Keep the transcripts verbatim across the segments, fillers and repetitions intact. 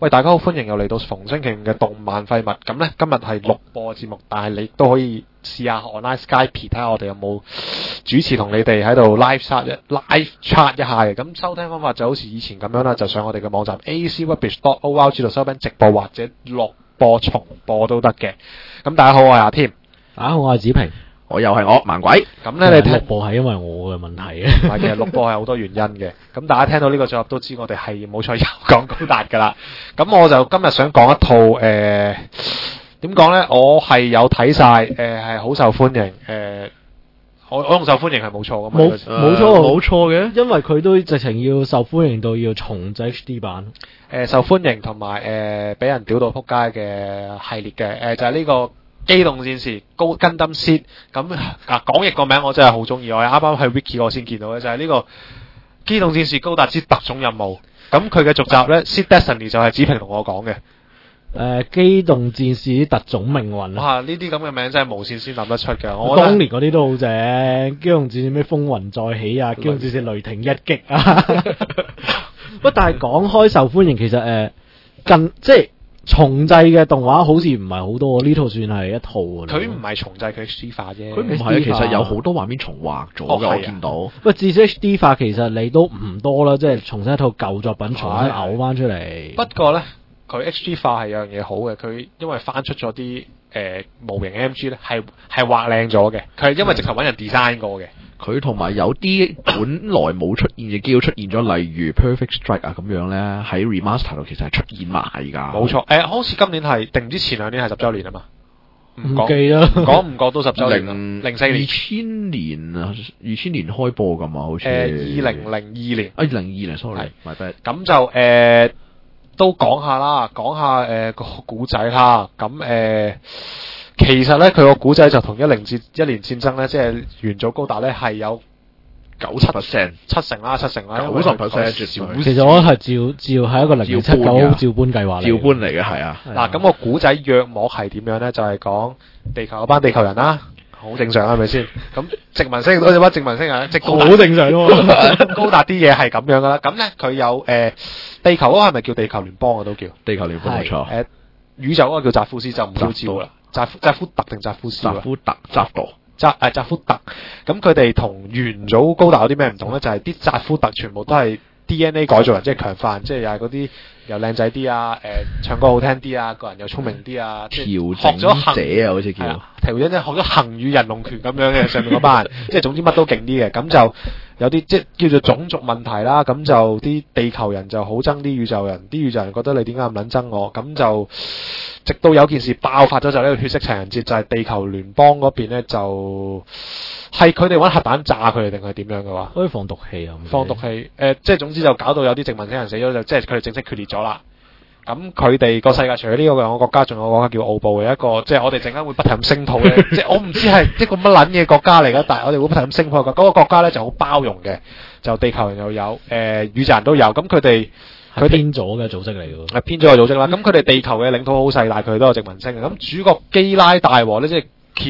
喂，大家好，歡迎又嚟到逢星期五嘅動漫廢物。咁咧，今日係錄播節目，但係你都可以試下 online Skype 睇下我哋有冇主持同你哋喺度 live chat 一 live chat 一下嘅。咁收聽方法就好似以前咁樣啦，就上我哋嘅網站 a c rubbish dot org 度收聽直播或者錄播重播都得嘅。咁大家好，我係阿添。 大家好，我係子平。 我又係我盲鬼， 咁咧你聽錄播係因為我嘅問題嘅， 唔係其實錄播係好多原因嘅。咁大家聽到呢個組合都知我哋係冇錯有講高達噶啦。咁我就今日想講一套誒點講咧，我係有睇晒誒係好受歡迎誒、呃，我我用受歡迎係冇錯噶嘛？ 冇冇錯冇錯嘅， 因為佢都直情要受歡迎到要重製 H D 版。 誒、呃、受歡迎同埋誒俾人屌到撲街嘅系列嘅誒、呃、就係、是、呢、這個。機動戰士高 Gundam Seed 咁啊，講譯個名我真係好中意，我係啱啱喺 Wiki 我先見到嘅，就係、是、呢個機動戰士高達之特種任務。咁佢嘅續集咧 Seed Destiny 就係子平同我講嘅。誒、 呃，機動戰士特種命運啊！ 哇，呢啲咁嘅名真係無線先諗得出嘅。我當年嗰啲都好正，機動戰士咩風雲再起啊，機動戰士雷霆一擊啊。不過但係講開受歡迎，其實誒、呃、近即係。重製嘅動畫好似唔係好多，呢套算係一套㗎。 佢唔係重製，佢 H D 化啫。 佢唔係，其實有好多畫面重畫咗嘅，我見到。 不過至少 H D 化其實你都唔多啦，即係重新一套舊作品重新嘔翻出嚟。 不過咧，佢 H D 化係有樣嘢好嘅，佢因為翻出咗啲誒模型 M G 咧，係係畫靚咗嘅。佢係因為直頭揾人 design 過嘅。 佢同埋有啲本來冇出現嘅機會出現咗，例如 Perfect Strike 啊咁樣咧，喺 Remaster 度其實係出現埋㗎。 冇錯，誒、呃、好似今年係定唔知前兩年係十週年啊嘛。 唔記得， 講唔講都十週年。 零零四年。 二千年啊，二千年開播㗎嘛，好似。誒， 二零零二年。 啊，二零二年 ，sorry，my bad。 咁就誒、呃、都講下啦，講下誒個古仔啦。咁誒。呃其實咧，佢個古仔就同一零戰一年戰爭咧，即係元祖高達咧係有九十 percent 七成啦，七成啦， 九十 percent。 其實我係照照係一個零零七九照搬計劃嚟， 照搬嚟嘅係啊。 嗱，咁個古仔約莫係點樣咧？就係、是、講地球嗰班地球人啦，好正常係咪先？咁殖民星嗰班殖民星啊，即係好正常喎。 高達啲嘢係咁樣噶啦。咁咧佢有誒、呃、地球嗰個係咪叫地球聯邦啊？都叫地球聯邦冇錯。誒、 呃、宇宙嗰個叫扎夫斯就唔叫招啦。扎夫扎夫特定扎夫斯扎夫特扎多扎誒扎夫特，咁佢哋同元祖高達有啲咩唔同咧？就係、是、啲扎夫特全部都係 D N A 改造人，即係強化人，即係又係嗰啲又靚仔啲啊，誒、呃、唱歌好聽啲啊，個人又聰明啲啊， 調學咗行者啊，好似叫調整咧學咗行與人龍拳咁樣嘅上面嗰班人，即係總之乜都勁啲嘅，咁就有啲即係叫做種族問題啦。咁就啲地球人就好憎啲宇宙人，啲宇宙人覺得你點解咁撚憎我？咁就直到有件事爆發咗，就呢個血色情人節，就係、是、地球聯邦嗰邊咧，就係佢哋揾核彈炸佢哋定係點樣嘅話？ 可以放毒氣啊！ 放毒氣，誒、呃，即係總之就搞到有啲殖民星人死咗，就即係佢哋正式決裂咗啦。咁佢哋個世界除咗呢個兩個國家，仲有個國家叫奧布嘅一個，即係我哋陣間會不停咁聲討嘅，即係我唔知係一個乜撚嘢國家嚟㗎，但係我哋會不停咁聲討嘅。嗰個國家咧就好包容嘅，就地球人又有，誒、呃，宇宙人都有。咁佢哋佢偏左嘅組織嚟㗎， 係偏左嘅組織啦。咁佢哋地球嘅領土好細，但係佢哋都有殖民星嘅。咁主角基拉大和咧，即係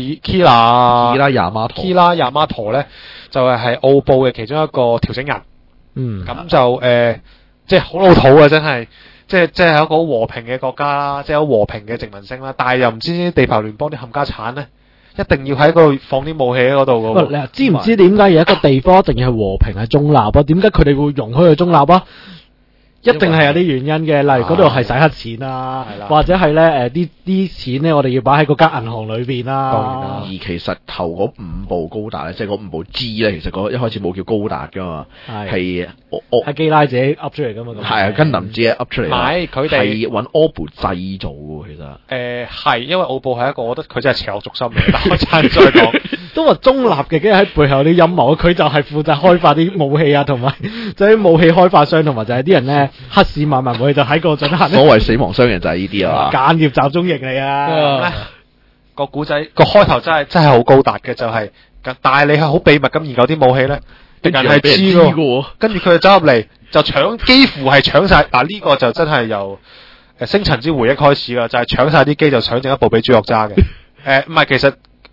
Kira 基拉亞馬陀， 基拉亞馬陀咧就係係奧布嘅其中一個調整人。 嗯， 咁就誒、呃，即係好老土啊，真係。即係即係一個好和平嘅國家啦，即係好和平嘅殖民星啦，但係又唔知地球聯邦啲冚家產咧，一定要喺嗰度放啲武器喺嗰度嘅。 你知唔知點解有一個地方一定要係和平係中立啊？點解佢哋會容許佢中立啊？一定係有啲原因嘅，例如嗰度係洗黑錢啊，或者係咧誒啲啲錢咧，我哋要擺喺嗰間銀行裏邊啦。 當然啦， 而其實頭嗰五部高達咧，即係嗰五部 G 咧，其實嗰一開始冇叫高達噶嘛，係我我係基拉自己噏出嚟噶嘛。 係啊，跟林自己噏出嚟。 唔係佢哋係揾奧布製造嘅，其實。 誒係、呃，因為奧布係一個，我覺得佢真係邪惡軸心嚟。但我陣再講， 都話中立嘅，梗係喺背後啲陰謀，佢就係負責開發啲武器啊，同埋就係啲武器開發商，同埋就係啲人咧黑市買賣武器就喺個進行。 所謂死亡商人就係呢啲啊嘛。 間諜集中營嚟啊！ 個古仔個開頭真係真係好高達嘅，就係、是，但係你係好秘密咁研究啲武器咧，敵人係知嘅。跟住佢就走入嚟就搶，幾乎係搶晒。嗱、啊、呢、這個就真係由誒星塵之回憶開始啦，就係搶晒啲機就搶剩一部俾朱樂揸嘅。誒唔係其實。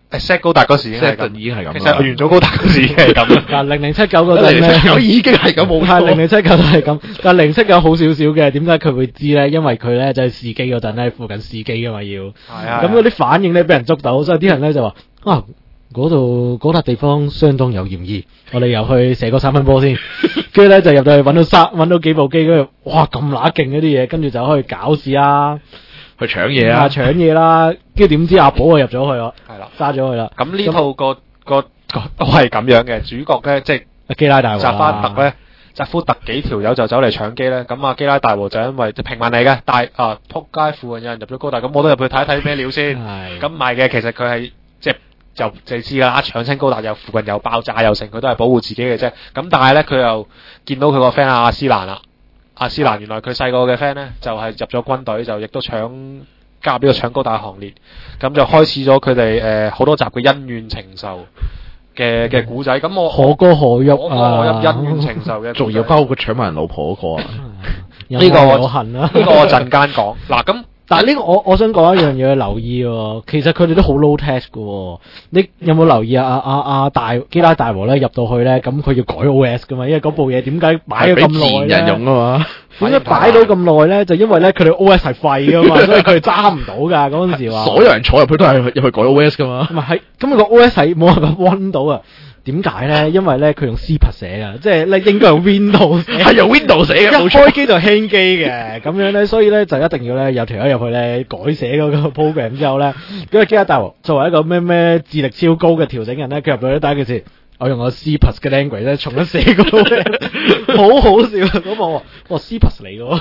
set 高達嗰時已經係咁， 已經係咁。 其實元祖高達嗰時已經係咁。 嗱，零零七九嗰陣咧， 九已經係咁冇錯。 零零七九都係咁，但係零七九好少少嘅。點解佢會知咧？因為佢咧就係試機嗰陣咧，附近試機噶嘛要。 係啊。 咁嗰啲反應咧俾人捉到，所以啲人咧就話啊。嗰度嗰笪地方相當有嫌疑，我哋又去射個三分波先，跟住咧就入到去揾到三揾到幾部機，跟住哇咁乸勁嗰啲嘢，跟住就可以搞事啦， 去搶嘢啊， 搶嘢啦，跟住點知阿寶就入咗去咯， 係啦， 揸咗去啦。 咁呢套個個個都係咁樣嘅，主角咧即係基拉大王， 扎翻特咧，扎夫特幾條友就走嚟搶機咧，咁啊基拉大王就因為平民嚟嘅，但係啊撲街附近有人入咗高達，咁我都入去睇一睇咩料先，咁唔係嘅，其實佢係即係。就就知啦，搶親高達又附近又爆炸又成，佢都係保護自己嘅啫。咁但係咧，佢又見到佢個 friend 阿斯蘭啦，阿斯蘭原來佢細個嘅 friend 咧就係、是、入咗軍隊，就亦都搶加入呢個搶高達行列，咁就開始咗佢哋誒好多集嘅恩怨情仇嘅嘅古仔。咁我可歌可泣啊， 可歌可泣恩怨情仇嘅， 仲要包括搶埋人老婆嗰個啊。 呢個我恨啦， 呢個我陣間講。嗱咁。 但係呢個我我想講一樣嘢要留意喎，其實佢哋都好 low tech 嘅喎。你有冇留意啊？阿阿阿大基拉大和咧入到去咧，咁佢要改 O S 噶嘛？因為嗰部嘢點解擺咗咁耐咧？ 人用啊嘛， 點解擺到咁耐咧？就因為咧佢哋 O S 係廢噶嘛，所以佢哋揸唔到㗎。嗰陣時話， 所有人坐入去都係入去改 O S 噶嘛。 唔係係，咁個 O S 係冇辦法 run 到啊。點解咧？因為咧佢用 C 拍寫噶，即係咧應該係 Windows 寫， 係用 Windows 寫嘅， 一開機就輕機嘅，咁樣咧，所以咧就一定要咧有條友入去咧改寫嗰個 program 之後咧，嗰個基拉大王作為一個咩咩智力超高嘅調整人咧，佢入到去第一件事，我用我 C plus 嘅 language 咧重新寫個，好好笑。咁我話我 C plus 嚟嘅，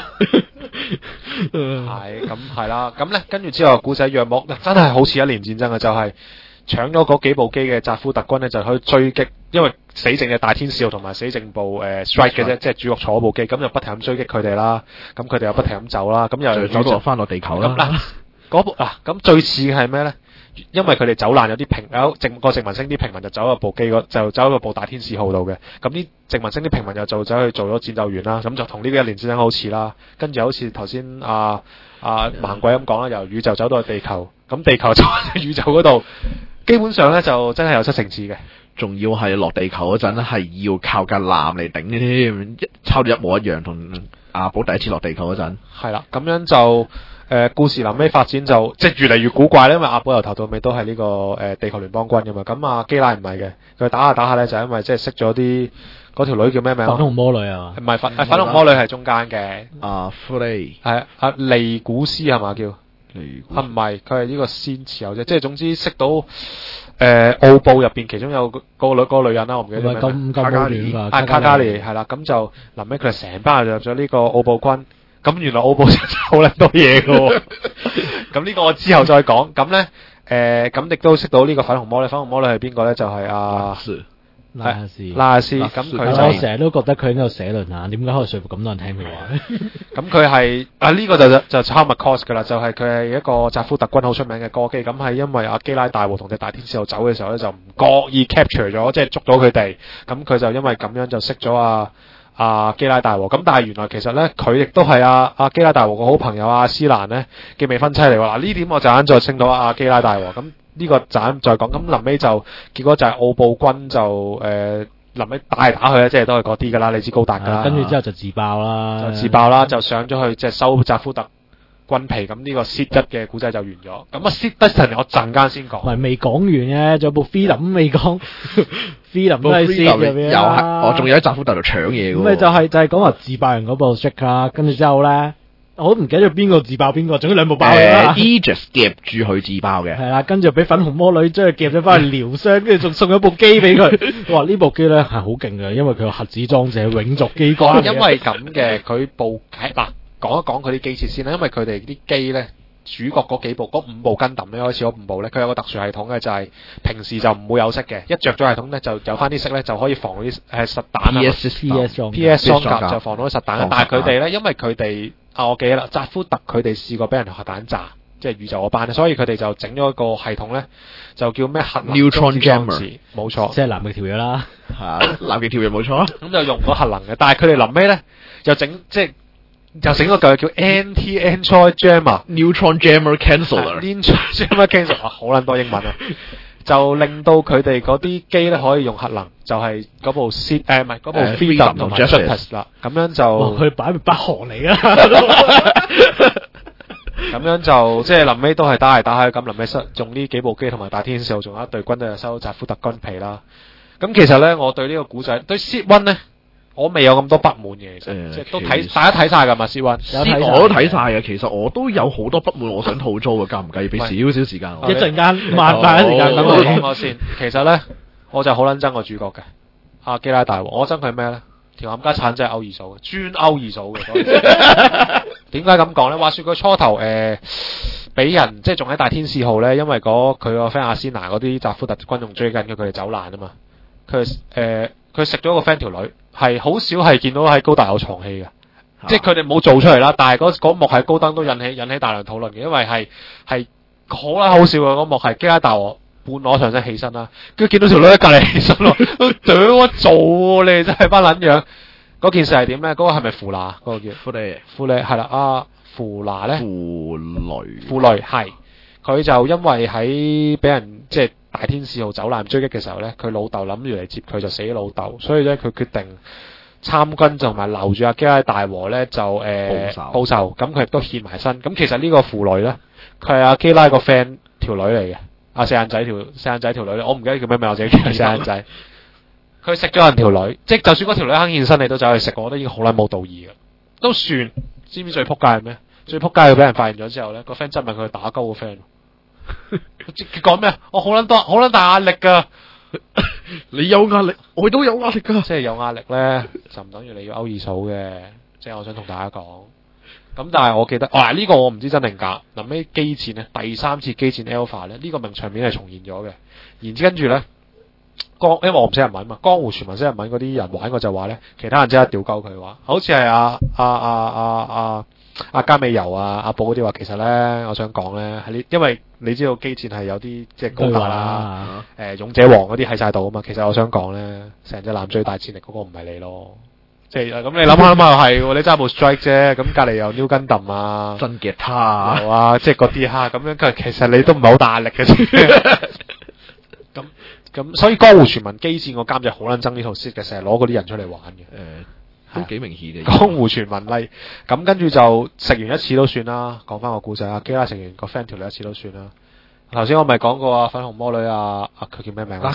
係咁係啦。咁咧跟住之後古仔約莫真係好似一年戰爭嘅，就係、是。搶咗嗰幾部機嘅扎夫特軍咧，就可以追擊，因為死剩嘅大天使號同埋死剩部誒、呃、strike 嘅啫，即係主角坐嗰部機，咁就不停咁追擊佢哋啦。咁佢哋又不停咁走啦，咁又走到翻落地球啦。 嗱，嗰部嗱咁最似嘅係咩咧？因為佢哋走難，有啲平有殖個殖民星啲平民就走入部機嗰，就走入部大天使號度嘅。咁啲殖民星啲平民又就走去做咗戰鬥員啦。咁就同呢個一年戰爭好似啦。跟住好似頭先阿阿盲鬼咁講啦，由宇宙走到去地球，咁地球就喺宇宙嗰度。基本上咧就真係有七成次嘅， 仲要係落地球嗰陣係要靠架艦嚟頂嘅添，抄到一模一樣同阿寶第一次落地球嗰陣。 係啦，咁樣就誒、呃、故事臨尾發展就即係越嚟越古怪咧，因為阿寶由頭到尾都係呢、這個誒、呃、地球聯邦軍噶嘛，咁阿基拉唔係嘅，佢打下打下咧就因為即係識咗啲嗰條女叫咩名？ 粉紅魔女啊？ 唔係粉粉紅魔女係中間嘅， 阿弗利係阿利古斯係嘛叫？係唔係？佢係呢個先持有啫，即係總之識到誒奧布入邊其中有個個女個女人啦，我唔記得咩名。 卡加里啊，卡加里係啦，咁就臨尾佢哋成班人入咗呢個奧布軍，咁原來奧布真係好撚多嘢㗎，咁呢個我之後再講。咁咧誒，咁亦都識到呢個粉紅魔女，粉紅魔女係邊個咧？就係阿拉亞斯， 拉亞斯，咁佢就我成日都覺得佢喺度寫論啊，點解可以說服咁多人聽佢話咧？ 咁佢係啊呢、這個就就抄 McCoss 噶啦，就係佢係一個扎夫特軍好出名嘅歌姬，咁係因為阿基拉大和同隻大天使號走嘅時候咧，就唔覺意 capture 咗，即係捉到佢哋，咁佢就因為咁樣就識咗阿阿基拉大和，咁但係原來其實咧佢亦都係阿阿基拉大和個好朋友阿斯蘭咧嘅未婚妻嚟喎，嗱呢點我就啱再升到阿基拉大和咁。呢個陣再講，咁臨尾就結果就係奧布軍就誒臨尾打嚟打去咧，即係都係嗰啲噶啦，你知高達噶啦。 跟住之後就自爆啦， 就自爆啦，就上咗去即係收扎夫特軍皮，咁呢個 Seed 一嘅古仔就完咗。咁啊 Seed 一我陣間先講。 唔係未講完嘅，仲有部 Freedom 未講，Freedom 都係 Seed 入邊啦。 我仲有喺扎夫特度搶嘢嘅。 咁咪就係就係講話自爆人嗰部 Strike 啦，跟住之後咧。我都唔記得咗邊個自爆邊個，總之兩部爆嘅啦。 Aegis 夾住佢自爆嘅， 係啦，跟住俾粉紅魔女將佢夾咗翻去療傷，跟住仲送咗部機俾佢。哇！呢部機咧係好勁嘅，因為佢有核子裝置，永續機關。 因為咁嘅，佢部嗱講一講佢啲機設先啦，因為佢哋啲機咧。主角嗰幾部嗰五部跟揼咧，開始嗰五部咧，佢有個特殊系統嘅，就係、是、平時就唔會有色嘅，一着咗系統咧就有翻啲色咧，就可以防啲誒實彈啊 P S P S 裝 P S 裝甲就防到啲實彈。但係佢哋咧，因為佢哋啊，我記得啦，扎夫特佢哋試過俾人核彈炸，即係宇宙嗰班，所以佢哋就整咗一個系統咧，就叫咩核能 Neutron Jammer， 冇錯， 即係南極條約啦， 嚇南極條約冇錯。 咁就用咗核能嘅，但係佢哋臨尾咧又整即係。就整個嚿叫 Anti-Neutron Jammer，Neutron Jammer Canceller，Neutron Jammer Canceller 啊，好撚多英文啊！ 就令到佢哋嗰啲機咧可以用核能，就係、是、嗰部 C 誒唔係嗰部 Freedom 同埋 Justice 啦，咁樣就佢擺明北韓嚟㗎。 咁樣就即係臨尾都係打嚟打去，咁臨尾收用呢幾部機同埋大天使號，仲有一隊軍隊就收扎夫特軍皮啦。咁其實咧，我對呢個古仔對 Seed One 咧，我未有咁多不滿嘅，其實、呃、即係都睇大家睇晒㗎嘛 Seed One， 我都睇晒嘅。其實我都有好多不滿，我想吐槽嘅，介唔介意俾少少時間我？ 一陣間慢快一時間， 等我講我先。其實咧，我就好撚憎個主角嘅阿基拉大王，我憎佢咩咧？條冚家鏟真係勾二數嘅，專勾二數嘅。點解咁講咧？話說佢初頭誒俾人即係仲喺大天使號咧，因為嗰佢個 friend 阿仙娜嗰啲扎夫特軍用追緊佢，佢哋走難啊嘛。佢誒佢食咗個 friend 條女，係好少係見到喺高達有床戲嘅，啊、即係佢哋冇做出嚟啦。但係嗰嗰幕喺高登都引起引起大量討論嘅，因為係係好啦好笑嘅嗰幕係基拉大王半裸上身起身啦，跟住見到條女喺隔離起身喎，都屌我做喎，你哋真係班撚樣。嗰件事係點咧？嗰、那個係咪芙娜？嗰、那個叫芙蕾，芙蕾係啦。阿芙娜咧，芙蕾，芙蕾係佢就因為喺俾人即係大天使號走難追擊嘅時候咧，佢老豆諗住嚟接佢就死咗老豆，所以咧佢決定參軍同埋留住阿基拉大和咧就誒、呃、報仇。咁佢亦都獻埋身。咁其實呢個芙蕾咧，佢係阿基拉個 friend 條女嚟嘅，阿四眼仔條四眼仔條女，我唔記得叫咩名，我自己叫四眼仔。佢食咗人條女，即係就算嗰條女肯現身，你都走去食，我覺得已經好撚冇道義嘅，都算。知唔知最撲街係咩？最撲街佢俾人發現咗之後咧，個 friend 質問佢打鳩個 friend，佢講咩？我好撚多，好撚大壓力㗎。 你有壓力，我都有壓力㗎。 即係有壓力咧，就唔等於你要勾二數嘅。即係我想同大家講。咁但係我記得，哇、哦！呢、這個我唔知真定假。臨尾機戰咧，第三次機戰 Alpha 咧，呢、這個名場面係重現咗嘅。然之跟住咧。江，因為我唔識日文嘛，江湖傳聞識日文嗰啲人玩過就話咧，其他人即刻屌鳩佢話，好似係阿阿阿阿阿阿加美油啊、阿寶嗰啲話，其實咧，我想講咧，係呢，因為你知道機戰係有啲即係高達啦，誒、呃、勇者王嗰啲喺晒度啊嘛，其實我想講咧，成隻艦最大戰力嗰個唔係你咯，即係咁你諗下諗下係，你揸部 Strike 啫，咁隔離有 New Gundam 啊， 真嘅他啊，即係嗰啲嚇，咁樣其實你都唔係好大壓力嘅啫，咁。咁所以江湖傳聞機戰個監製好撚憎呢套 set 嘅，成日攞嗰啲人出嚟玩嘅。誒、 呃，都幾明顯嘅。 江湖傳聞例，咁跟住就食完一次都算啦。講翻個故仔啊，基拉食完個 friend 條女一次都算啦。頭先我咪講過啊，粉紅魔女啊，啊佢叫咩名啊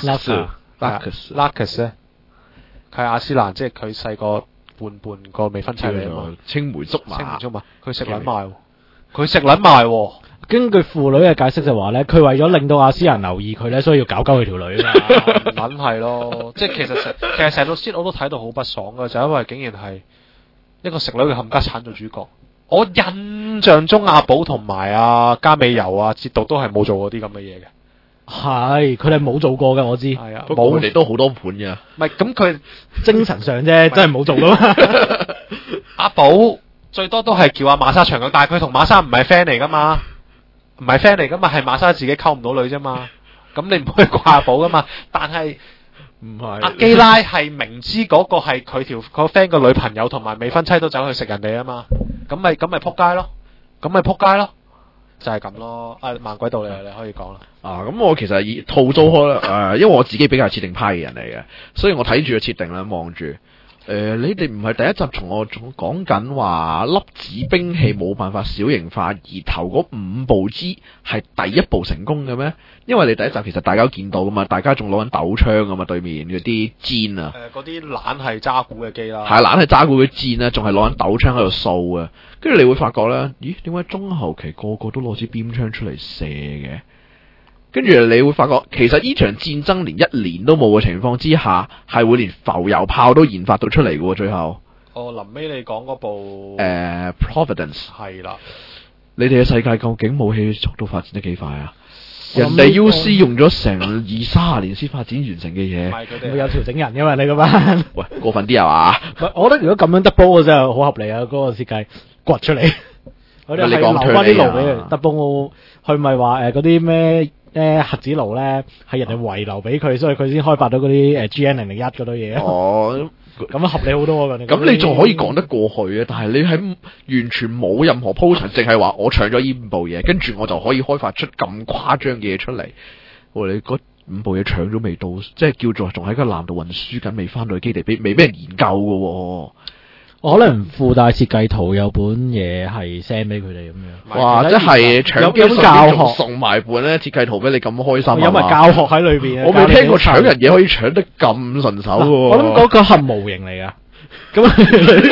？Lacus，Lacus 咧，佢係阿斯蘭，即係佢細個伴伴個未婚妻嚟啊嘛。青梅竹馬，青梅竹馬，佢食撚埋，佢食撚埋喎。 根據父女嘅解釋就話咧，佢為咗令到阿斯蘭留意佢咧，所以要搞鳩佢條女啊嘛。 撚係咯，即係其實成其實成套 set 我都睇到好不爽嘅，就因為竟然係一個食女嘅冚家鏟做主角。我印象中阿寶同埋阿加美油啊、哲道都係冇做過啲咁嘅嘢嘅。 係，佢哋冇做過嘅，我知。 係啊， 不過佢哋都好多盤嘅。 唔係咁佢精神上啫，真係冇做到。 阿寶最多都係叫阿馬莎長腳，但係佢同馬莎唔係 friend 嚟噶嘛。唔係 friend 嚟噶嘛，係馬莎自己溝唔到女啫嘛，咁你唔可以掛阿寶噶嘛。但係唔係阿基拉係明知嗰個係佢條個 friend 個女朋友同埋未婚妻都走去食人哋啊嘛，咁咪咁咪撲街咯，咁咪撲街咯，就係、是、咁咯。啊，猛鬼道理你可以講啦。啊， 咁我其實以套租開啦，誒、呃，因為我自己比較設定派嘅人嚟嘅，所以我睇住個設定啦，望住。誒、呃，你哋唔係第一集從我仲講緊話粒子兵器冇辦法小型化，而頭嗰五步之係第一步成功嘅咩？因為你第一集其實大家都見到噶嘛，大家仲攞緊斗槍噶嘛，對面嗰啲箭啊， 誒嗰啲懶係揸鼓嘅機啦， 係懶係揸鼓嘅箭啊，仲係攞緊斗槍喺度掃啊，跟住你會發覺咧，咦？點解中後期個個都攞支鞭槍出嚟射嘅？跟住你會發覺，其實呢場戰爭連一年都冇嘅情況之下，係會連浮油炮都研發到出嚟嘅喎。最後， 哦，臨尾你講嗰部誒、uh, Providence 係啦， 你哋嘅世界究竟武器速度發展得幾快啊？人哋 U C 用咗成二三十年先發展完成嘅嘢， 唔係佢哋會有調整人嘅嘛？你嗰班喂過分啲係嘛？ 我覺得如果咁樣 double 嘅真係好合理啊！嗰、嗰個設計掘出嚟，我哋係留翻啲爐俾佢 double。佢咪話誒嗰啲咩？誒核子爐咧係人哋遺留俾佢，所以佢先開發到嗰啲誒 G N 零零一嗰堆嘢。哦，咁樣合理好多㗎。 咁你仲可以講得過去啊？但係你喺完全冇任何鋪陳，淨係話我搶咗呢部嘢，跟住我就可以開發出咁誇張嘅嘢出嚟。你嗰五部嘢搶咗未到，即係叫做仲喺個艦度運輸緊，未翻到去基地，俾未俾人研究嘅喎。 我可能附帶設計圖有本嘢係 send 俾佢哋咁樣。 哇！即係搶機有本教學仲送埋本咧設計圖俾你，咁開心啊！ 有埋教學喺裏邊啊！ 我未聽過搶人嘢可以搶得咁順手喎。 我諗嗰個係模型嚟噶，咁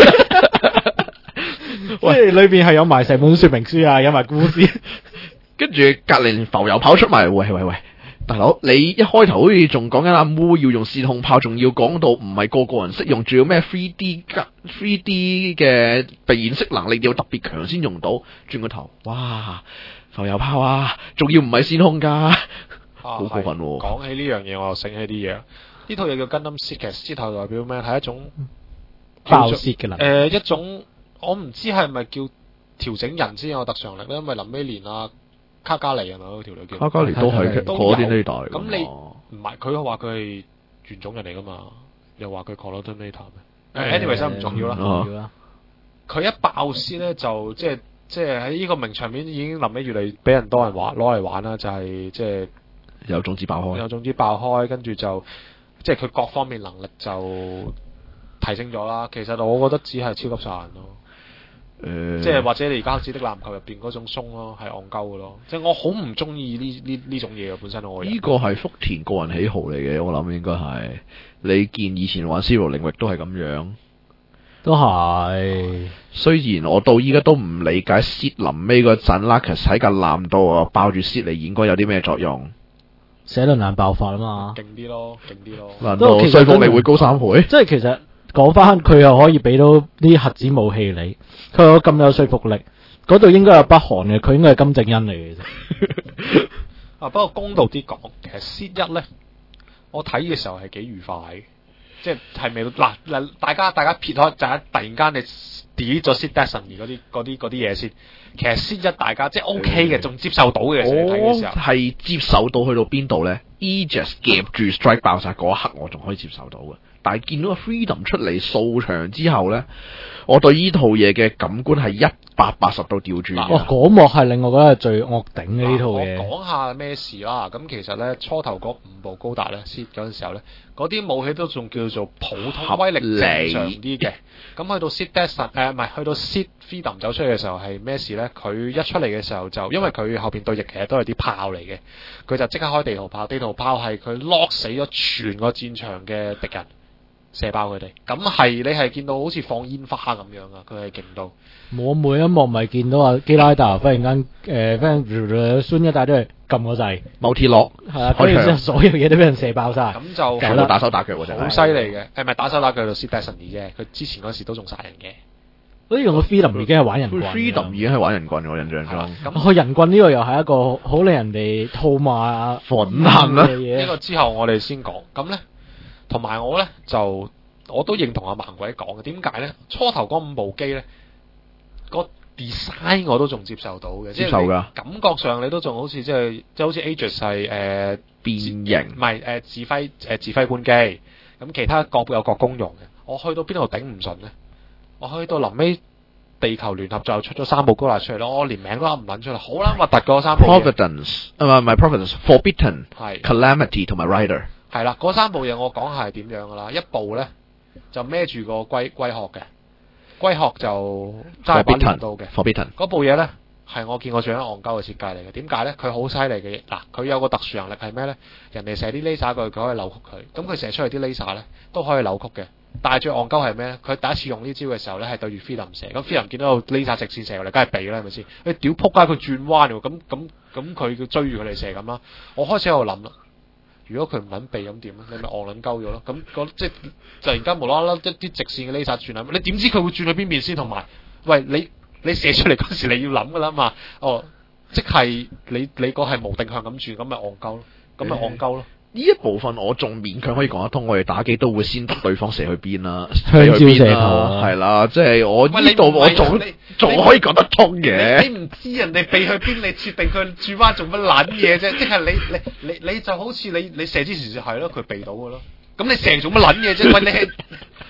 即係裏邊係有埋成本說明書啊，有埋故事。 跟住隔離浮油炮出埋，喂喂喂！大佬，你一開頭好似仲講緊阿妹要用線控炮，仲要講到唔係個個人識用，仲要咩 three D 3 D 嘅辨識能力要特別強先用到。轉個頭，哇！浮油炮啊，仲要唔係線控㗎，好過分喎！ 講起呢樣嘢，我又醒起啲嘢。呢套嘢叫 Gundam Seed，其實 Seed 代表咩？係一種爆泄嘅能力。 誒一種，我唔知係咪叫調整人先有特長力咧，因為臨尾連啊。卡加尼係咪嗰條女叫？ 卡加尼都係嗰啲呢代。 咁你唔係佢話佢係原種人嚟噶嘛？又話佢 Coordinator 咩？anyway 真唔重要啦。佢一爆先咧，就即係即係喺呢個名場面已經臨尾越嚟俾人多人玩攞嚟玩啦，就係即係有種子爆開， 有種子爆開，跟住就即係佢各方面能力就提升咗啦。其實我覺得只係超級殺人咯。誒、呃，即係或者你而家指的籃球入邊嗰種鬆咯，係戇鳩嘅咯。即係我好唔中意呢呢呢種嘢嘅本身我。呢個係福田個人喜好嚟嘅，我諗應該係。你見以前玩 Zero 領域都係咁樣， 都係。 雖然我到依家都唔理解 Seed 臨尾嗰陣 Lacus 喺架籃度啊抱住 Seed 嚟演，應該有啲咩作用？ 寫輪眼爆發啊嘛， 勁啲咯，勁啲咯。 難道說服力會高三倍？ 即係其實。講翻佢又可以俾到啲核子武器你，佢有咁有說服力，嗰度應該有北韓嘅，佢應該係金正恩嚟嘅啫。 啊，不過公道啲講，其實 Seed 一咧，我睇嘅時候係幾愉快嘅，即係係咪嗱嗱大家大家撇開就係突然間你 delete 咗 Seed Destiny 嗰啲嗰啲嗰啲嘢先，其實 Seed 一大家即係 OK 嘅，仲、嗯、接受到嘅。我睇嘅時候係接受到去到邊度咧 ？Aegis 夾住 Strike 爆殺嗰一刻，我仲可以接受到嘅。但係見到個 Freedom 出嚟掃場之後咧，我對呢套嘢嘅感官係一百八十度調轉。 哇！嗰幕係令我覺得係最惡頂嘅呢套嘢。 我講下咩事啦。咁其實咧初頭嗰五部高達咧 Seed 嗰陣時候咧，嗰啲武器都仲叫做普通威力正常啲嘅。咁去到 Seed Destiny 誒唔係去到 Seed Freedom 走出嚟嘅時候係咩事咧？佢一出嚟嘅時候就因為佢後邊對翼其實都係啲炮嚟嘅，佢就即刻開地圖炮。地圖炮係佢 lock 死咗全個戰場嘅敵人。射爆佢哋，咁係你係見到好似放煙花咁樣啊！佢係勁到， 我每一幕咪見到阿基拉達忽然間誒，忽然孫一大堆撳個掣， 某鐵落係啊，跟住之後所有嘢都俾人射爆晒， 咁就全部打手打腳喎，真係好犀利嘅。誒，唔係打手打腳到 Seed Destiny啫，佢之前嗰時都仲殺人嘅。 好似用個 Freedom 已經係玩人棍 ，Freedom 已經係玩人棍，我印象中。 咁佢人棍呢個又係一個好令人哋套罵憤恨嘅嘢。 呢個之後我哋先講，咁咧。同埋我咧就我都認同阿盲鬼講嘅，點解咧？初頭嗰五部機咧，個 design 我都仲接受到嘅， 接受㗎。 感覺上你都仲好似即係即係好似 Aegis 係誒變形， 唔係誒指揮誒、呃、指揮官機，咁其他各有各功用嘅。我去到邊度頂唔順咧？我去到臨尾地球聯合就出咗三部高達出嚟咯，我連名都噏唔撚出嚟，好撚核突嗰三部。 Providence 啊唔係 Providence，Forbidden 係 Calamity 同埋 Rider。 係啦，嗰三部嘢我講下係點樣噶啦。一部咧就孭住個龜龜殼嘅，龜殼就揸把鐮刀嘅。 Forbidden 嗰部嘢咧係我見過最戇鳩嘅設計嚟嘅。點解咧？佢好犀利嘅。嗱，佢有個特殊能力係咩咧？人哋射啲 laser 過去，佢可以扭曲佢。咁佢射出去啲 laser 咧都可以扭曲嘅。但係最戇鳩係咩咧？佢第一次用呢招嘅時候咧係對住 Freedom 射。咁 Freedom 見到個 laser 直線射過嚟，梗係避啦，係咪先？你屌撲街，佢轉彎喎。咁咁咁佢追住佢嚟射咁啦。我開始喺度諗啦。如果佢唔撚避咁點咧？你咪戇撚鳩咗咯。咁即係突然間無啦啦一啲直線嘅 laser 轉啊！你點知佢會轉去邊邊先？同埋，喂你你射出嚟嗰時你要諗噶啦嘛。哦，即係你你個係無定向咁轉，咁咪戇鳩咯。咁咪戇鳩咯。 呢一部分我仲勉強可以講得通，我哋打機都會先督對方射去邊啦， 香蕉射頭係啦，即係我呢度我仲仲可以講得通嘅。 你唔知人哋避去邊，你設定佢轉彎做乜撚嘢啫？即係你你你你就好似你你射之前就係咯，佢避到嘅咯。咁你射做乜撚嘢啫？喂，你係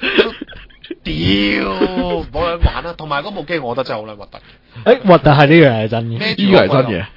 屌冇撚玩啦！同埋嗰部機，我覺得真係好撚核突。 誒，核突係呢樣係真嘅， 呢個係真嘅。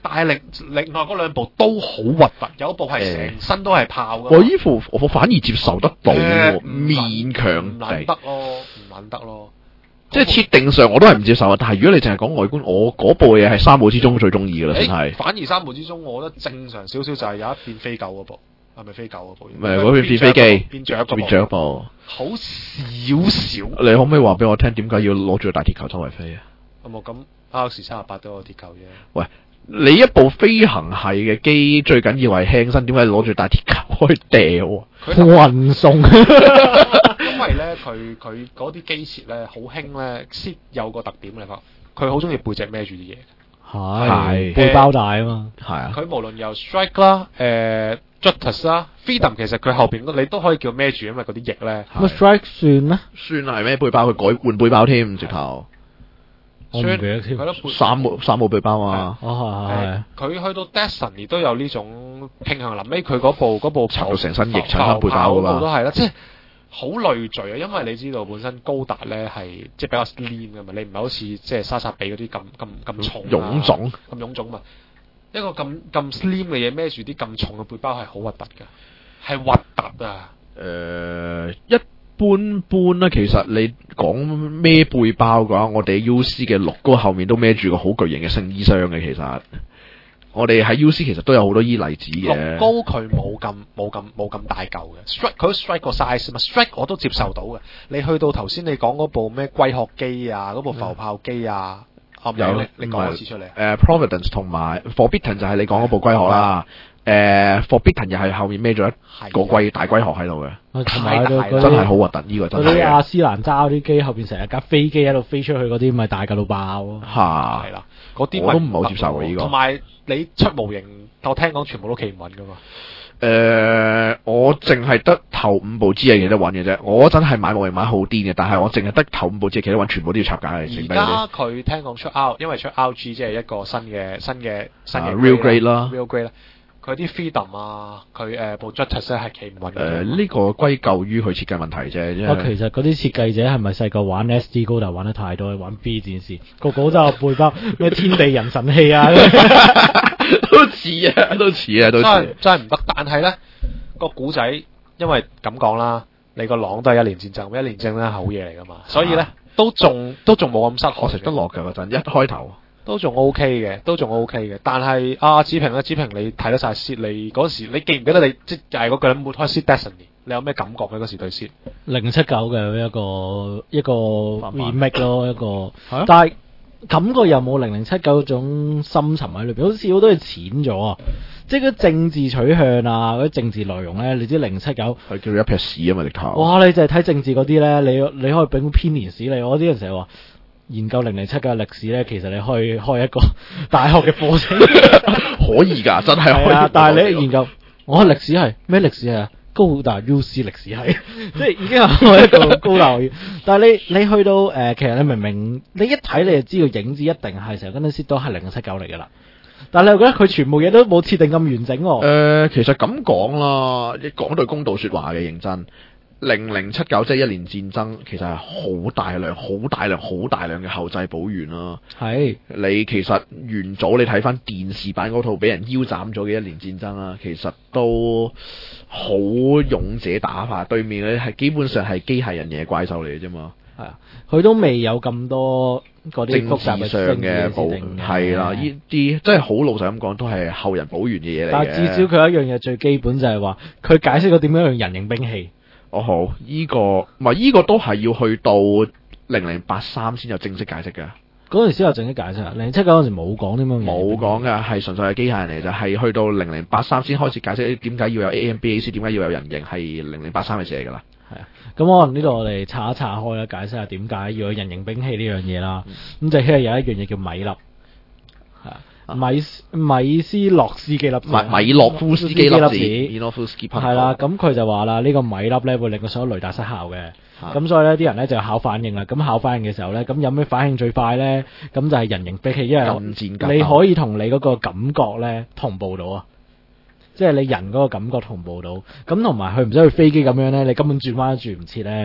但係另另外嗰兩部都好核突，有一部係成身都係炮㗎嘛。 我依副我反而接受得到喎， 誒勉強唔撚地。 得咯，唔撚得咯。 即係設定上我都係唔接受啊，但係如果你淨係講外觀，我嗰部嘢係三部之中最中意㗎啦，真係。 反而三部之中，我覺得正常少少就係有一變飛狗嗰部，係咪飛狗嗰部？ 唔係嗰邊變飛機， 變雀嗰部。 變雀部。 好少少。 你可唔可以話俾我聽點解要攞住個大鐵球周圍飛啊？ 有冇咁 R X 三十八都有鐵球啫。 喂，你一部飛行系嘅機最緊要係輕身，點解攞住大鐵球可以掉啊？ 運送。 因為咧，佢佢嗰啲機設咧好興咧，先有個特點嚟講，佢好中意背脊孭住啲嘢。 係背包帶啊嘛。 係啊。 佢無論由 Strike 啦、誒 Jutus 啦、Freedom，其實佢後邊你都可以叫孭住，因為嗰啲翼咧。 咁 Strike 算咧？ 算係咩背包？佢改換背包添，直頭。 我唔記得添。 三部三部背包啊！ 哦係。 佢去到 Destiny 都有呢種傾向，臨尾佢嗰部嗰部插到成身翼、成身背包㗎嘛。 都係啦，即係。好累贅啊，因為你知道本身高達咧係即係比較 slim 噶嘛，你唔係好似即係莎莎比嗰啲咁咁咁重臃腫咁臃腫嘛。一個咁咁 slim 嘅嘢孭住啲咁重嘅背包係好核突㗎，係核突啊！ 誒、呃，一般般啦。其實你講孭背包嘅話，我哋 U C 嘅六哥後面都孭住個好巨型嘅聖衣箱嘅，其實。我哋喺 U C 其實都有好多依例子嘅。 六高佢冇咁冇咁冇咁大嚿嘅 strike，佢 strike 個 size 嘛 strike 我都接受到嘅。你去到頭先你講嗰部咩龜殼機啊，嗰部浮炮機啊，有你你講一次出嚟。 誒 Providence 同埋 Forbidden 就係你講嗰部龜殼啦。誒 Forbidden 又係後面孭咗一個龜大龜殼喺度嘅， 太大真係好核突呢個真係。 嗰啲亞斯蘭揸嗰啲機後邊成日架飛機喺度飛出去嗰啲，咪大架到爆咯。 嚇， 係啦，嗰啲我都唔係好接受嘅呢個。 同埋你出模型，我聽講全部都企唔穩噶嘛。 誒、呃，我淨係得頭五部支係企得穩嘅啫。我真係買模型買好癲嘅，但係我淨係得頭五部支係企得穩，全部都要插架嘅。 而家佢聽講出 R， 因為出 R G 即係一個新嘅新嘅新嘅 Real Grade 啦 ，Real Grade 啦。佢啲 Freedom 啊，佢誒部 Jutus 咧係企唔穩嘅。 誒，呢個歸咎於佢設計問題啫。 我其實嗰啲設計者係咪細個玩 S D 高達玩得太多，玩 B 戰士，個個都有背包咩天地人神器啊， 都似啊，都似啊，都似。 真真係唔得，但係咧個古仔，因為咁講啦，你個朗都係一年戰爭，一年戰爭係好嘢嚟噶嘛，所以咧都仲都仲冇咁失我食得落㗎嗰陣，一開頭。 都仲 OK 嘅，都仲 OK 嘅。但係阿子平咧，子平你睇得晒 Seed，你嗰時你記唔記得你即係嗰個人冇開 Seed Destiny，你有咩感覺咧？嗰時對 Seed 零七九嘅一個一個 remake 咯，一個， 啊、 但係感覺又冇零零七九嗰種深沉喺裏邊，好似好多嘢淺咗啊！即係嗰政治取向啊，嗰啲政治內容咧，你知零七九係叫做一撇屎啊嘛！直頭。 哇！你就係睇政治嗰啲咧，你你可以俾個編年史你，我啲人成日話。研究零零七嘅歷史咧，其實你可以開一個大學嘅課程， 可以㗎，真係可以。 啊、但係你研究，我歷史係咩歷史係啊？高達 U C 歷史係，即係已經係一個高達。但係你你去到誒、呃，其實你明明你一睇你就知道影子一定係成日跟啲 set 都係零七九嚟㗎啦。但係你又覺得佢全部嘢都冇設定咁完整喎、啊。誒、 呃，其實咁講啦，你講對公道説話嘅認真。零零七九即係一年戰爭，其實係好大量、好大量、好大量嘅後製補完啦。係是你其實元祖你睇翻電視版嗰套俾人腰斬咗嘅一年戰爭啦，其實都好勇者打法，對面咧係基本上係機械人嘢怪獸嚟嘅啫嘛。係啊， 佢都未有咁多嗰啲複雜政治上嘅補，係啦，呢啲真係好老實咁講，都係後人補完嘅嘢嚟嘅。 但係至少佢有一樣嘢最基本就係話，佢解釋咗點樣用人形兵器。 哦好，依、這個唔係依個都係要去到零零八三先有正式解釋㗎。嗰陣時有正式解釋啊，零零七九嗰陣時冇講啲乜。 冇講㗎，係純粹係機械人嚟，就係、是、去到零零八三先開始解釋點解要有 A M B A C， 點解要有人形，係零零八三去寫㗎啦。 係啊，咁可能呢度我哋拆一拆開啦，解釋下點解要有人形兵器呢樣嘢啦。咁、嗯、就係有一樣嘢叫米粒。係啊。米米斯洛斯基粒子， 米米洛夫斯基粒子，米洛夫斯基係啦，咁佢就話啦，呢、這個米粒咧會令個所有雷達失效嘅，咁、啊、所以咧啲人咧就考反應啦。咁考反應嘅時候咧，咁有咩反應最快咧？咁就係人形兵器，因為你可以同你嗰個感覺咧同步到啊，即係你人嗰個感覺同步到。咁同埋佢唔使去飛機咁樣咧，你根本轉彎都轉唔切咧。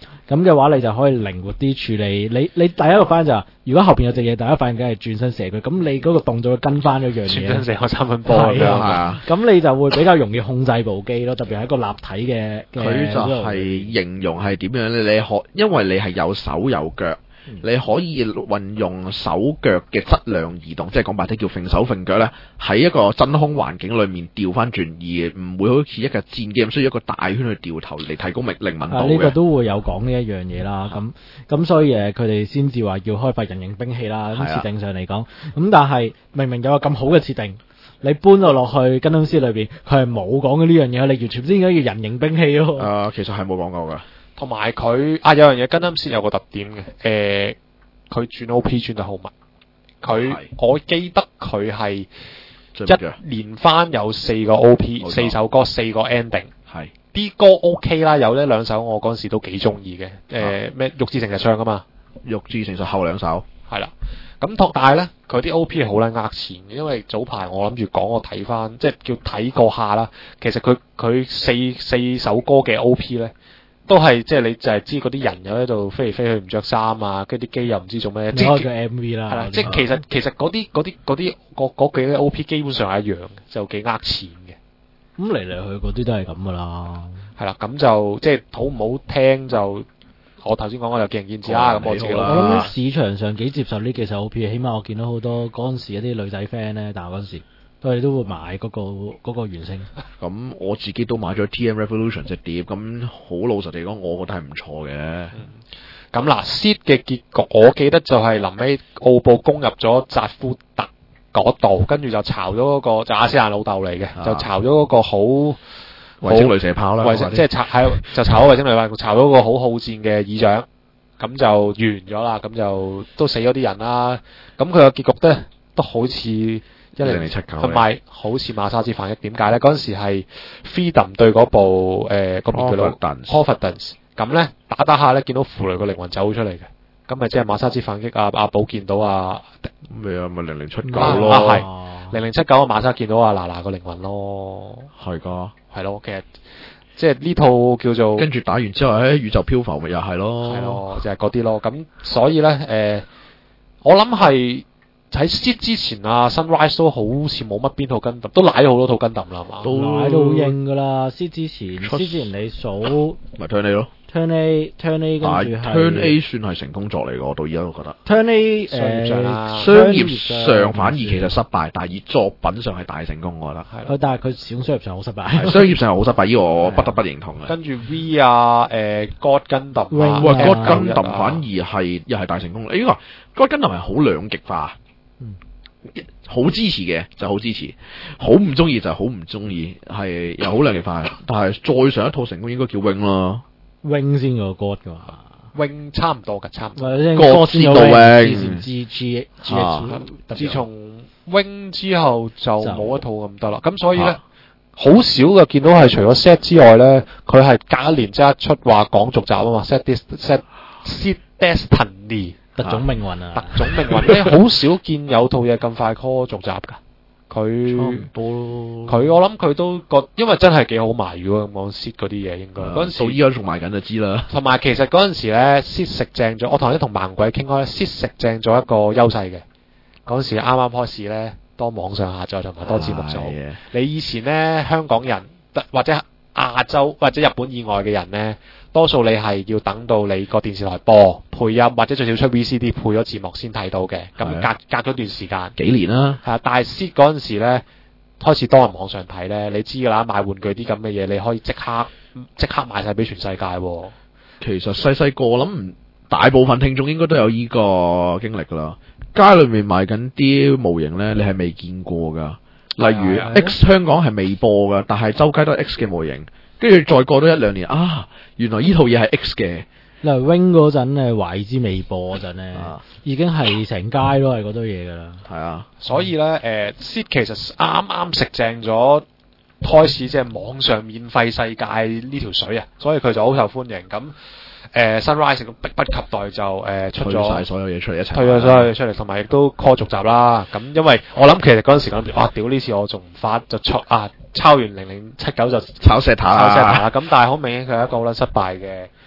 咁嘅話你就可以靈活啲處理。你你第一個反應就係、如果後邊有隻嘢，第一反應梗係轉身射佢，咁你嗰個動作會跟翻一樣嘢。 轉身射個三分波咁係樣啊咁你就會比較容易控制部機咯，特別係一個立體嘅嘅。 佢就係形容係點樣咧？你可因為你係有手有腳。你可以運用手腳嘅質量移動，即係講白啲叫揈手揈腳咧，喺一個真空環境裏面調翻轉，而唔會好似一架戰機咁需要一個大圈去調頭嚟提供靈靈敏度啊， 嘅。 呢、個都會有講呢一樣嘢啦。咁咁所以誒，佢哋先至話要開發人形兵器啦。咁係啊設定上嚟講，咁但係明明有個咁好嘅設定，你搬咗落去跟公司裏邊，佢係冇講嘅呢樣嘢，你完全唔知點解要人形兵器咯。 誒、呃，其實係冇講過㗎。 同埋佢啊，有樣嘢跟啱先有個特點嘅，誒、呃，佢轉 O P 轉得好密。佢係我記得佢係最密嘅一連翻有四個 O P， 冇錯四首歌四個 ending。 係啲歌 OK 啦，有呢兩首我嗰陣時都幾中意嘅。誒咩玉置成日唱噶嘛， 玉置成實後兩首。 係啦。咁托但係咧，佢啲 O P 係好撚呃錢嘅，因為早排我諗住講我睇翻，即係叫睇過下啦。其實佢佢四四首歌嘅 O P 咧。都係即係你就係知嗰啲人又喺度飛嚟飛去唔着衫啊，跟住啲機又唔知做咩，即係你開個 M V 啦。 係啦，即係其實其實嗰啲嗰啲嗰啲嗰嗰幾個 O P 基本上係一樣嘅，就幾呃錢嘅。 咁嚟嚟去嗰啲都係咁噶啦。 係啦，咁就即係好唔好聽就我頭先講我就見仁見智啦。咁我自己好啦我啦諗市場上幾接受呢幾首 O P，起碼我見到好多嗰陣時一啲女仔 friend 咧，大學嗰陣時，佢哋都會買嗰、個嗰、個原聲。 咁我自己都買咗 T M Revolution 隻碟，咁好老實地講，我覺得係唔錯嘅。 咁嗱 ，Seed 嘅結局我記得就係臨尾奧布攻入咗扎夫特嗰度，跟住就巢咗嗰個就亞斯蘭老豆嚟嘅， 啊就巢咗嗰個好衛星雷射炮啦， 衛星即係巢係就巢咗衛星雷炮，巢咗個好好戰嘅議長，咁就完咗啦，咁就都死咗啲人啦。咁佢個結局咧都好似一零零七九同埋好似馬沙之反擊，點解咧？嗰陣時係 Freedom 對嗰部誒嗰邊叫做 Confidence，咁咧打打下咧見到符雷個靈魂走出嚟嘅，咁咪即係馬沙之反擊啊！阿寶見到啊， 咩啊？咪零零七九啊咯， 係零零七九啊！馬沙見到啊嗱嗱個靈魂咯， 係㗎。 係咯，其實即係呢套叫做跟住打完之後喺宇宙漂浮咪又係咯， 係咯，就係嗰啲咯。咁所以咧誒、呃，我諗係。喺 Seed 之前啊 ，Sunrise 都好似冇乜邊套跟揼，都賴咗好多套跟揼啦，係嘛？ 都買到好硬噶啦，C 之前出 ，C 之前你數咪 Turn A 咯。 Turn A，Turn A 跟但係住係 Turn A 算係成功作嚟嘅，我到而家都覺得。 Turn A 商業上啦誒商業上反而其實失敗，但係以作品上係大成功，我覺得。 係啦佢但係佢始終商業上好失係敗。 商業上係好失敗，呢個我不得不認同嘅。 跟住 V 啊，誒 God 跟揼啊， 喂喂，God 啊跟揼反而係又係大成功。呢個 God 跟揼係好兩極化， 嗯好支持嘅就好支持，好唔中意就好唔中意，係又好兩極化。但係再上一套成功應該叫 Wing 啦。 Wing 先個 God 噶嘛， Wing 差唔多㗎，差唔多。 或者 God God 先個先到 Wing 之前 G G G 啊 H， 自從 Wing 之後就冇一套咁得啦，咁所以咧啊好少嘅見到係除咗 Set 之外咧，佢係隔一年即刻出話講續集啊嘛，Set This Set Seed Destiny 特種命運特啊， 種命運咧，好少見有套嘢咁快 call 續集㗎。 差唔佢多咯。 佢我諗佢都覺，因為真係幾好賣，如果咁講 Seed 嗰啲嘢應該嗰陣時到依家仲賣緊就知啦。 同埋其實嗰陣時咧，Seed 食正咗，我同啲同盲鬼傾開咧，Seed 食正咗一個優勢嘅。嗰陣時啱啱開始咧，多網上下載同埋多節目做。 係嘅你以前咧香港人或者亞洲或者日本以外嘅人咧，多數你係要等到你個電視台播配音，或者最少出 V C D 配咗字幕先睇到嘅。咁係啊隔隔咗段時間， 幾年啦。 係啊，但係 Seed 嗰陣時咧，開始多人網上睇咧，你知㗎啦，買玩具啲咁嘅嘢，你可以即刻即刻賣晒俾全世界喎。 其實細細個我諗唔大部分聽眾應該都有呢個經歷㗎啦。街裏面賣緊啲模型咧，你係未見過㗎。例如係啊 X 香港係未播㗎，但係周街都係 X 嘅模型。跟住再過多一兩年啊，原來呢套嘢係 X 嘅。 例如 Wing 嗰陣誒華爾茲未播嗰陣咧啊， 已經係成街都係嗰堆嘢㗎啦。 係啊， 所以咧，誒、呃、Seed 其實啱啱食正咗開始即係網上免費世界呢條水啊，所以佢就好受歡迎。咁誒、呃、Sunrise 迫不及待就誒、呃、出推晒咗所有嘢出嚟一齊。 推咗所有嘢出嚟，同埋亦都 call 續集啦。咁因為我諗其實嗰陣時諗住，哇！屌呢次我仲唔發就出啊，抄完零零七九就炒石塔炒 set 啦。 啦。咁但係好明顯佢係一個好撚失敗嘅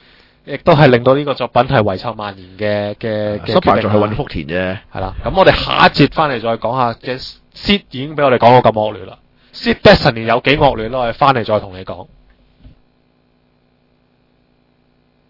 亦都係令到呢個作品係遺臭萬年嘅嘅嘅失敗就係揾揾福田啫。 係啦。咁我哋下一節翻嚟再講下嘅 Seed 已經俾我哋講到咁惡劣啦。Seed Destiny 有幾惡劣咯？我哋翻嚟再同你講。